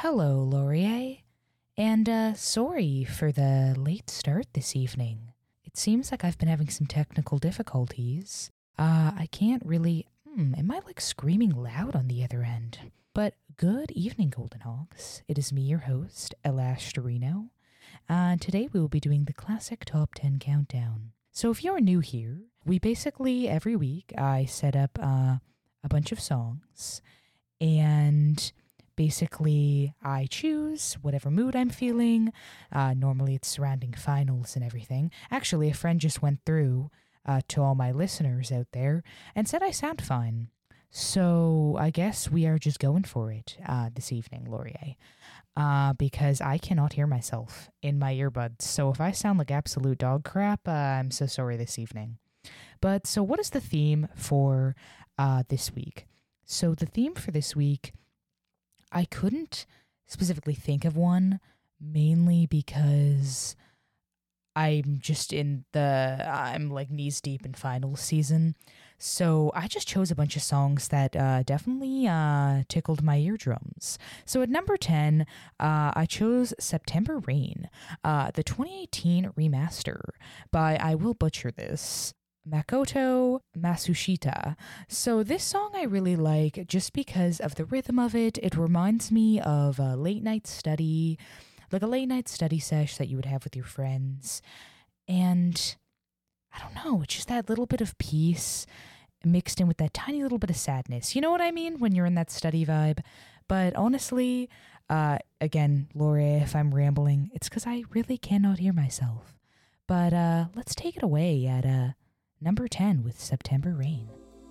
Hello, Laurier. And sorry for the late start this evening. It seems like I've been having some technical difficulties. I can't really. Am I like screaming loud on the other end? But good evening, Golden Hogs. It is me, your host, Elash Torino. And today we will be doing the classic top 10 countdown. So if you're new here, we basically every week I set up a bunch of songs, and basically I choose whatever mood I'm feeling. Normally it's surrounding finals and everything. Actually, a friend just went through to all my listeners out there and said I sound fine. So I guess we are just going for it this evening, Laurier. Because I cannot hear myself in my earbuds. So if I sound like absolute dog crap, I'm so sorry this evening. But so what is the theme for this week? So the theme for this week, I couldn't specifically think of one, mainly because I'm like knees deep in finals season. So I just chose a bunch of songs that definitely tickled my eardrums. So at number 10, I chose September Rain, the 2018 remaster by, I will butcher this, Makoto Matsushita. So this song I really like just because of the rhythm of it. It reminds me of a late night study, like a late night study sesh that you would have with your friends. And I don't know, it's just that little bit of peace mixed in with that tiny little bit of sadness. You know what I mean? When you're in that study vibe. But honestly, again, Laura, if I'm rambling, it's because I really cannot hear myself. But let's take it away at number 10 with September Rain.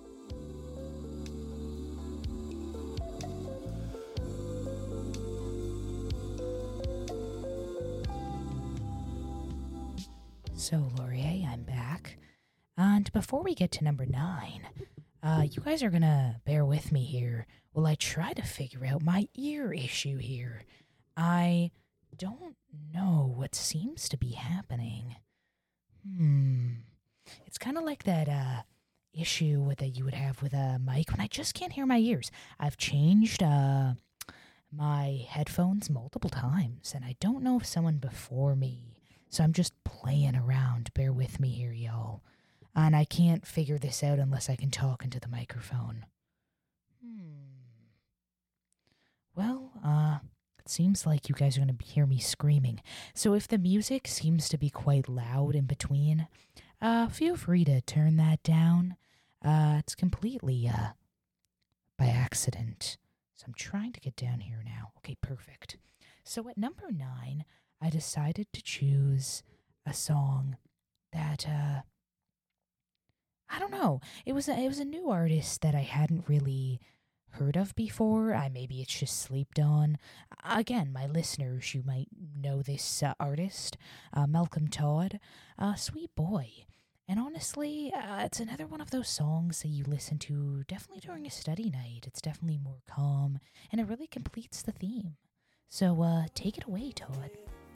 So, Laurier, I'm back. And before we get to number 9, you guys are gonna bear with me here while I try to figure out my ear issue here. I don't know what seems to be happening. It's kind of like that issue that you would have with a mic when I just can't hear my ears. I've changed my headphones multiple times, and I don't know if someone before me. So I'm just playing around. Bear with me here, y'all. And I can't figure this out unless I can talk into the microphone. Well, it seems like you guys are going to hear me screaming. So if the music seems to be quite loud in between, feel free to turn that down. It's completely by accident. So I'm trying to get down here now. Okay, perfect. So at number 9, I decided to choose a song that I don't know. It was a new artist that I hadn't really heard of before. Maybe it's just slept on. Again, my listeners, you might know this artist, Malcolm Todd, sweet boy. And honestly, it's another one of those songs that you listen to definitely during a study night. It's definitely more calm, and it really completes the theme. So take it away, Todd.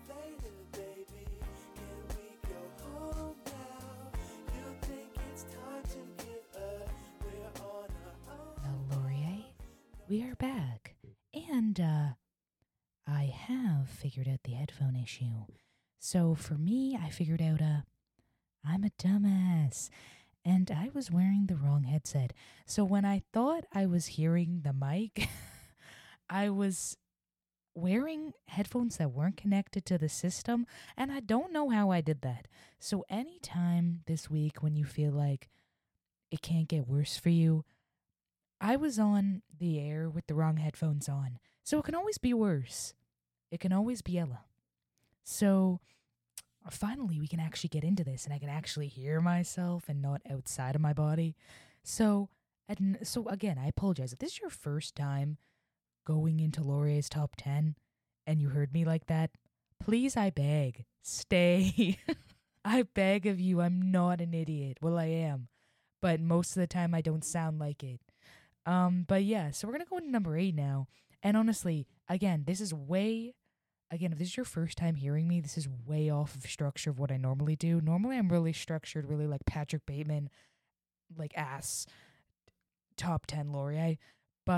We are back, and I have figured out the headphone issue. So for me, I figured out I'm a dumbass, and I was wearing the wrong headset. So when I thought I was hearing the mic, I was wearing headphones that weren't connected to the system, and I don't know how I did that. So anytime this week when you feel like it can't get worse for you, I was on the air with the wrong headphones on. So it can always be worse. It can always be Ella. So finally we can actually get into this, and I can actually hear myself and not outside of my body. So again, I apologize. If this is your first time going into Laurier's top 10 and you heard me like that, please, I beg, stay. I beg of you, I'm not an idiot. Well, I am. But most of the time I don't sound like it. But yeah, so we're going to go into number 8 now. And honestly, again, if this is your first time hearing me, this is way off of structure of what I normally do. Normally I'm really structured, really like Patrick Bateman, like ass top 10 Laurier. But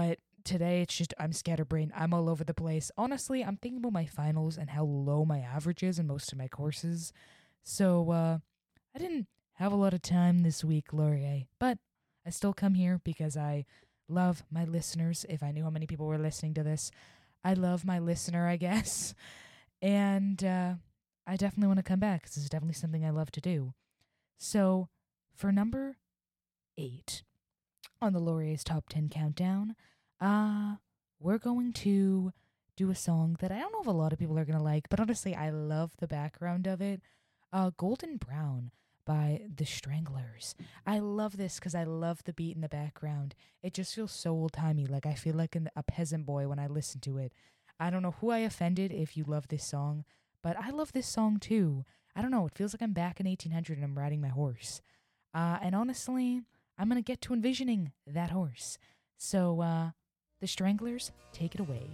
today it's just I'm scatterbrained. I'm all over the place. Honestly, I'm thinking about my finals and how low my average is in most of my courses. So I didn't have a lot of time this week, Laurier, but I still come here because I love my listeners. If I knew how many people were listening to this, I love my listener, I guess. And I definitely want to come back because this is definitely something I love to do. So for number 8 on the Laurier's Top 10 Countdown, we're going to do a song that I don't know if a lot of people are going to like, but honestly, I love the background of it. Golden Brown by The Stranglers. I love this because I love the beat in the background. It just feels so old-timey, like I feel like a peasant boy when I listen to it. I don't know who I offended if you love this song, but I love this song too. I don't know, it feels like I'm back in 1800 and I'm riding my horse. And honestly, I'm going to get to envisioning that horse. So, The Stranglers, take it away.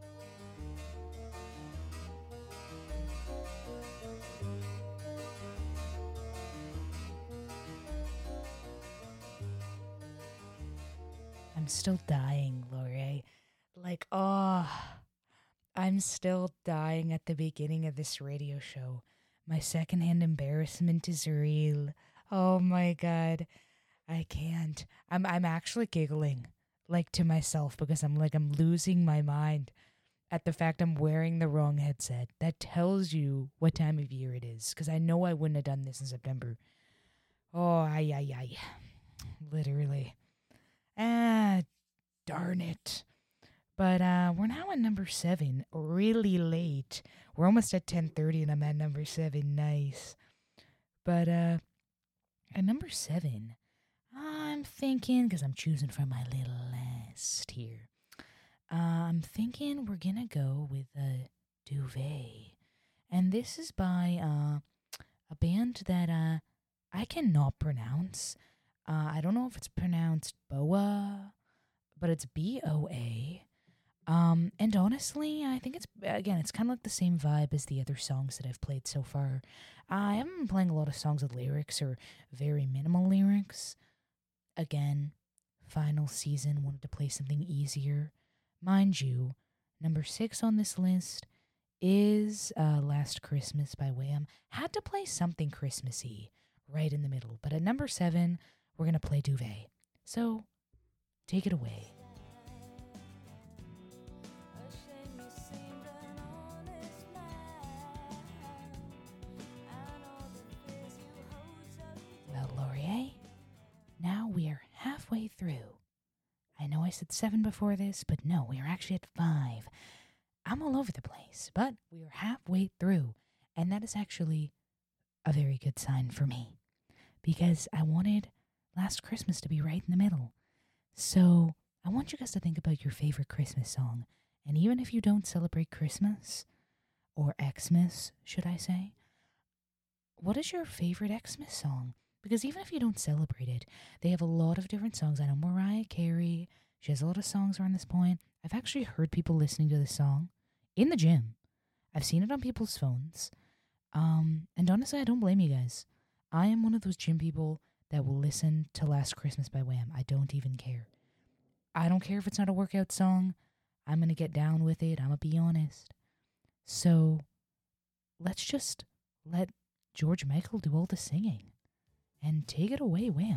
I'm still dying, Laurier. Like, I'm still dying at the beginning of this radio show. My secondhand embarrassment is real. Oh my god. I can't. I'm actually giggling, like, to myself because I'm losing my mind at the fact I'm wearing the wrong headset. That tells you what time of year it is, because I know I wouldn't have done this in September. Oh, ay. Literally. Darn it. But we're now at number 7, really late. We're almost at 10:30 and I'm at number 7. Nice. But at number 7, I'm thinking, because I'm choosing from my little list here, I'm thinking we're going to go with Duvet. And this is by a band that I cannot pronounce. I don't know if it's pronounced Boa, but it's BOA. And honestly, I think it's kind of like the same vibe as the other songs that I've played so far. I haven't been playing a lot of songs with lyrics or very minimal lyrics. Again, final season, wanted to play something easier. Mind you, number 6 on this list is Last Christmas by Wham. Had to play something Christmassy right in the middle. But at number 7, we're going to play Duvet. So, take it away. Well, Laurier, now we are halfway through. I know I said 7 before this, but no, we are actually at 5. I'm all over the place, but we are halfway through, and that is actually a very good sign for me, because I wanted Last Christmas to be right in the middle. So I want you guys to think about your favorite Christmas song, and even if you don't celebrate Christmas, or Xmas, should I say, what is your favorite Xmas song? Because even if you don't celebrate it, they have a lot of different songs. I know Mariah Carey, she has a lot of songs around this point. I've actually heard people listening to this song in the gym. I've seen it on people's phones. And honestly, I don't blame you guys. I am one of those gym people that will listen to Last Christmas by Wham. I don't even care. I don't care if it's not a workout song. I'm going to get down with it. I'm going to be honest. So let's just let George Michael do all the singing. And take it away, Wham.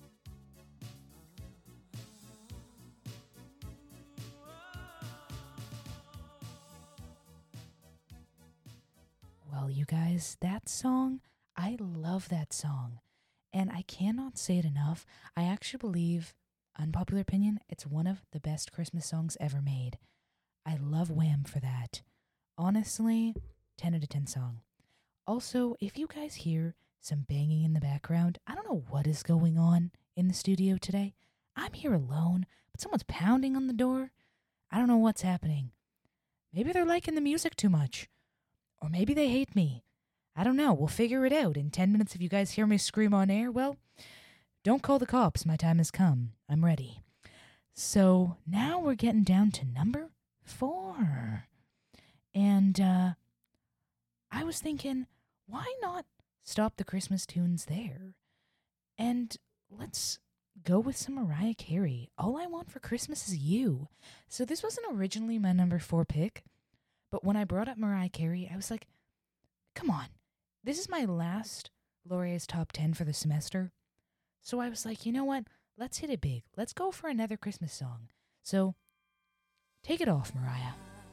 Well, you guys, that song, I love that song. And I cannot say it enough. I actually believe, unpopular opinion, it's one of the best Christmas songs ever made. I love Wham for that. Honestly, 10 out of 10 song. Also, if you guys hear some banging in the background, I don't know what is going on in the studio today. I'm here alone, but someone's pounding on the door. I don't know what's happening. Maybe they're liking the music too much. Or maybe they hate me. I don't know. We'll figure it out. In 10 minutes, if you guys hear me scream on air, well, don't call the cops. My time has come. I'm ready. So now we're getting down to number 4. And I was thinking, why not stop the Christmas tunes there? And let's go with some Mariah Carey. All I Want for Christmas Is You. So this wasn't originally my number 4 pick, but when I brought up Mariah Carey, I was like, come on. This is my last Laurier's top 10 for the semester. So I was like, you know what? Let's hit it big. Let's go for another Christmas song. So take it off, Mariah.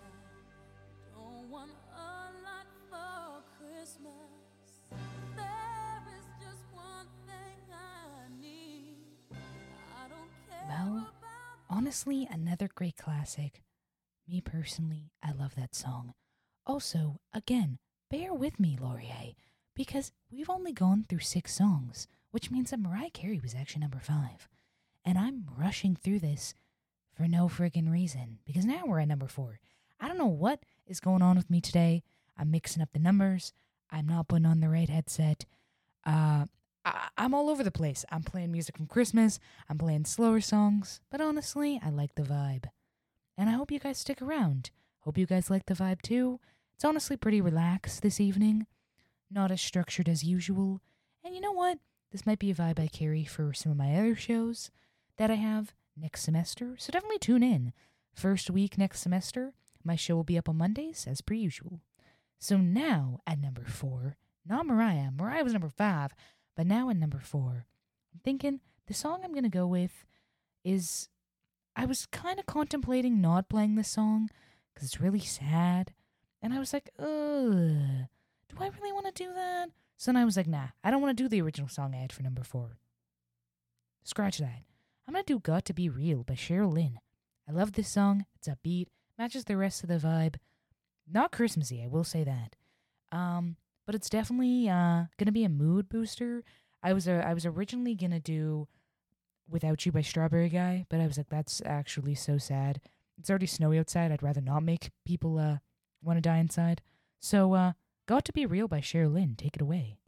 Don't want a lot for Christmas. There is just one thing I need. I don't care Well, about honestly, another great classic. Me personally, I love that song. Also, again, bear with me, Laurier, because we've only gone through 6 songs, which means that Mariah Carey was actually number 5. And I'm rushing through this for no friggin' reason, because now we're at number 4. I don't know what is going on with me today. I'm mixing up the numbers. I'm not putting on the right headset. I'm all over the place. I'm playing music from Christmas. I'm playing slower songs. But honestly, I like the vibe. And I hope you guys stick around. Hope you guys like the vibe too. It's honestly pretty relaxed this evening. Not as structured as usual. And you know what? This might be a vibe I carry for some of my other shows that I have next semester. So definitely tune in. First week next semester, my show will be up on Mondays as per usual. So now at number 4, not Mariah. Mariah was number 5. But now at number 4, I'm thinking the song I'm going to go with is... I was kind of contemplating not playing this song because it's really sad. And I was like, ugh, do I really want to do that? So then I was like, nah, I don't want to do the original song I had for number 4. Scratch that. I'm going to do Got to Be Real by Cheryl Lynn. I love this song. It's upbeat, matches the rest of the vibe. Not Christmassy, I will say that. But it's definitely going to be a mood booster. I was originally going to do Without You by Strawberry Guy, but I was like, that's actually so sad. It's already snowy outside. I'd rather not make people want to die inside. So, Got to Be Real by Cheryl Lynn. Take it away.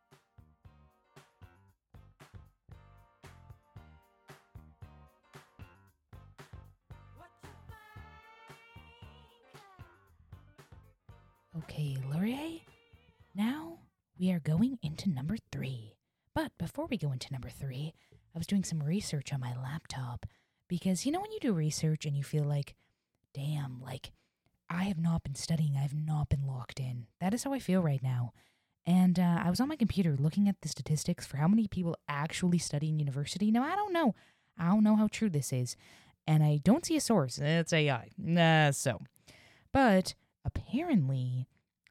Okay, Laurier, now we are going into number 3. But before we go into number 3, I was doing some research on my laptop because, you know, when you do research and you feel like, damn, like, I have not been studying, I have not been locked in. That is how I feel right now. And I was on my computer looking at the statistics for how many people actually study in university. Now, I don't know. I don't know how true this is. And I don't see a source. It's AI. But apparently,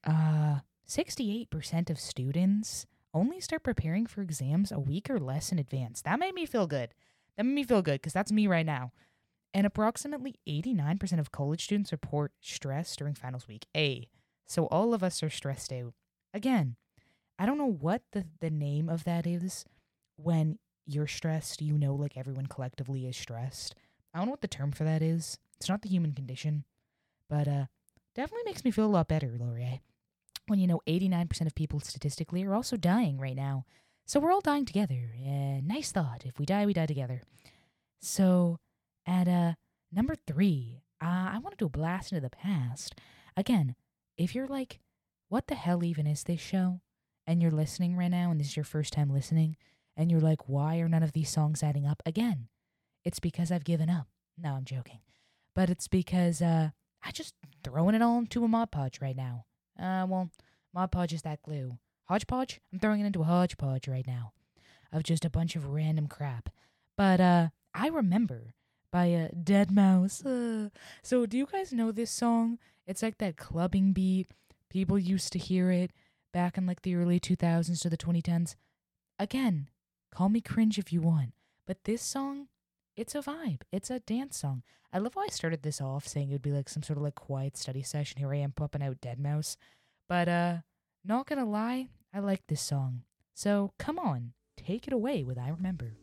68% of students only start preparing for exams a week or less in advance. That made me feel good. Because that's me right now. And approximately 89% of college students report stress during finals week. So all of us are stressed out. Again, I don't know what the name of that is when you're stressed, you know, like everyone collectively is stressed. I don't know what the term for that is. It's not the human condition. But definitely makes me feel a lot better, Laurier. When you know 89% of people statistically are also dying right now. So we're all dying together. Nice thought. If we die together. So at number 3, I want to do a blast into the past. Again, if you're like, what the hell even is this show? And you're listening right now and this is your first time listening. And you're like, why are none of these songs adding up? Again, it's because I've given up. No, I'm joking. But it's because I just throwing it all into a Mod Podge right now. Mod Podge is that glue. Hodgepodge? I'm throwing it into a hodgepodge right now of just a bunch of random crap. But I Remember by Dead Mouse. So do you guys know this song? It's like that clubbing beat. People used to hear it back in like the early 2000s to the 2010s. Again, call me cringe if you want. But this song, it's a vibe. It's a dance song. I love how I started this off saying it would be like some sort of like quiet study session. Here I am popping out Dead Mouse. But not gonna lie, I like this song. So come on, take it away with I Remember.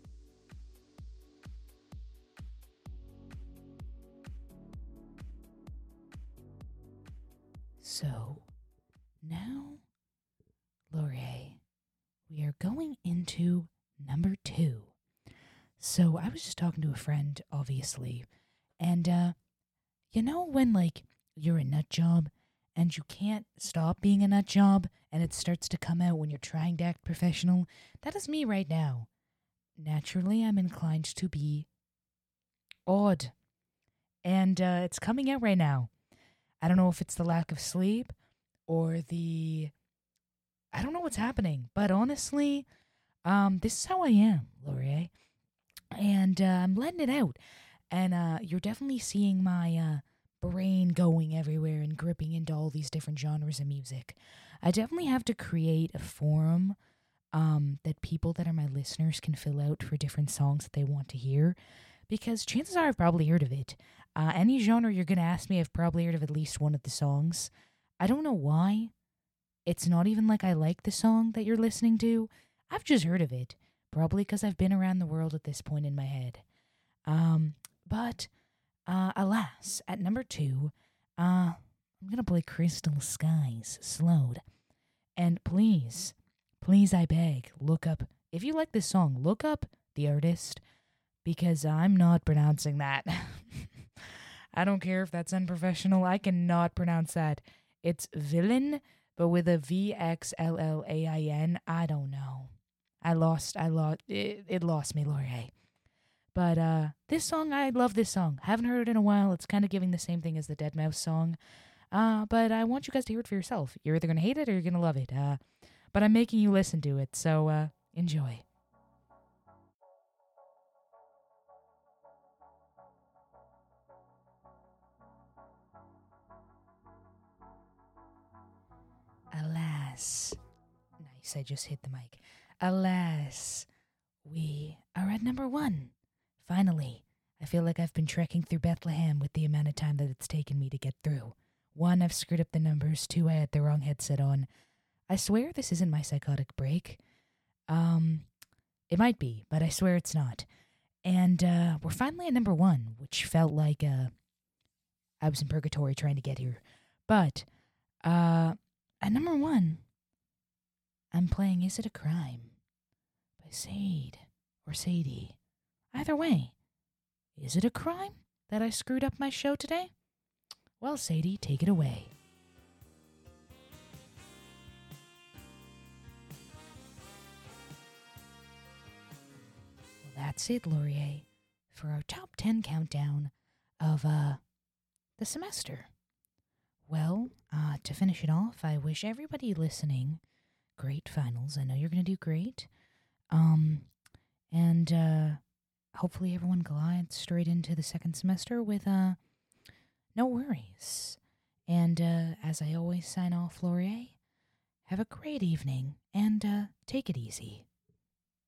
So now, Laurier, we are going into number 2. So I was just talking to a friend, obviously, and you know when like you're a nut job and you can't stop being a nut job and it starts to come out when you're trying to act professional? That is me right now. naturally, I'm inclined to be odd. And it's coming out right now. I don't know if it's the lack of sleep or I don't know what's happening, but honestly, this is how I am, Laurier. And I'm letting it out. And you're definitely seeing my brain going everywhere and gripping into all these different genres of music. I definitely have to create a forum that people that are my listeners can fill out for different songs that they want to hear, because chances are I've probably heard of it. Any genre you're going to ask me, I've probably heard of at least one of the songs. I don't know why. It's not even like I like the song that you're listening to. I've just heard of it, probably because I've been around the world at this point in my head. But alas, at number 2, I'm going to play Crystal Skies slowed. And please, I beg, look up, if you like this song, look up the artist, because I'm not pronouncing that. I don't care if that's unprofessional. I cannot pronounce that. It's Villain, but with a VXLLAIN. I don't know. It lost me, Laurier. But this song, I love this song. Haven't heard it in a while. It's kind of giving the same thing as the Deadmau5 song. But I want you guys to hear it for yourself. You're either going to hate it or you're going to love it. But I'm making you listen to it, so enjoy. Alas. Nice, I just hit the mic. Alas, we are at number 1. Finally, I feel like I've been trekking through Bethlehem with the amount of time that it's taken me to get through. 1, I've screwed up the numbers. 2, I had the wrong headset on. I swear this isn't my psychotic break. It might be, but I swear it's not. And we're finally at number 1, which felt like I was in purgatory trying to get here. But at number 1, I'm playing Is It a Crime by Sade or Sadie. Either way, is it a crime that I screwed up my show today? Well, Sadie, take it away. Well, that's it, Laurier, for our top 10 countdown of the semester. Well, to finish it off, I wish everybody listening great finals. I know you're going to do great. And hopefully everyone glides straight into the second semester with no worries. And as I always sign off, Laurier, have a great evening and take it easy.